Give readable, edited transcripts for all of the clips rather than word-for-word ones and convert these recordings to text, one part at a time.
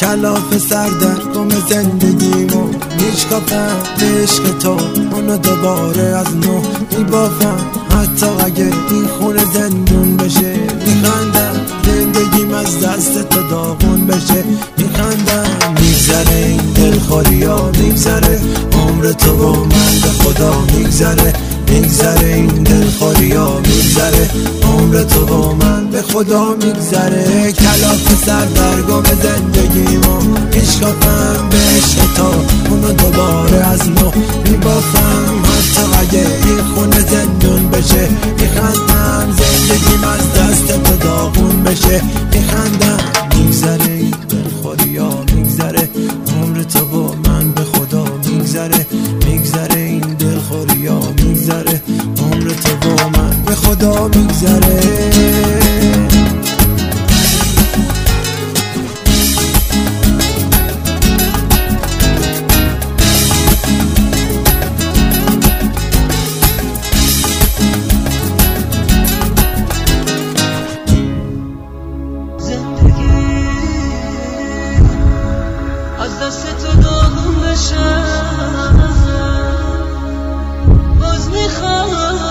کلاف سر در گم زندگیمو میشکافم به عشق تو، اونو دوباره از نو میبافم. حتی اگه این خونه زندون بشه میخندم، زندگیم از دست تو داغون بشه میخندم. میگذره این دلخوریا، میگذره عمر تو و من به خدا میگذره. میگذره این دلخوریا، میگذره عمر تو و من به خدا میگذره. کلاف سر در گم زندگیمو میشکافم به عشق تو، اونو دوباره از نو میبافم. حتی اگه این خونه زندون بشه میخندم، زندگیم از دست تو داغون بشه میخندم. میگذره این دلخوریا، میگذره عمر تو و من به خدا میگذره. میگذره این دلخوریا، میگذره عمر تو و من به خدا میگذره. از دست تو داغون بشم، باز میخوام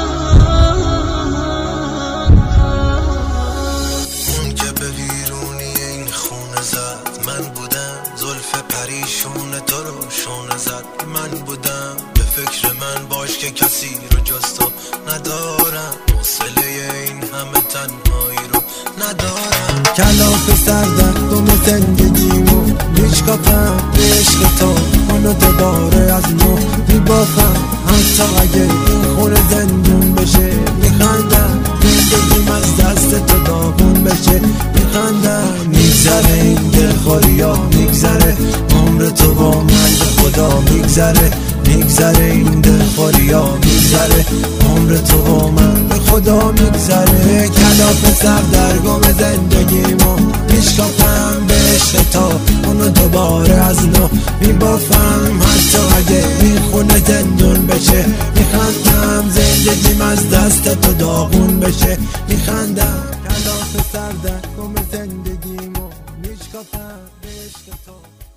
اون که به ویرونی این خونه زد من بودم. زلف پریشون تو رو شونه زد من بودم. به فکر من باش که کسی رو جز تو ندارم، حوصله این همه تنهایی رو ندارم. کلاف سر در گم زندگیمو میشکافم به عشق تو، اونو دوباره از نو میبافم. حتی اگه این خونه زندون بشه میخندم، زندگیم از دست تو داغون بشه میخندم. میگذره این دلخوریا، میگذره عمر تو و من به خدا میگذره. میگذره این دلخوریا، میگذره عمر تو و من به خدا میگذره. کلاف سر در گم زندگیمو میشکافم به عشق تو، اونو دوباره از نو میبافم. حتی اگه این خونه زندون بشه میخندم، زندگیم از دست تو داغون بشه میخندم. کلاف سر در گم زندگیمو میشکافم به عشق تو.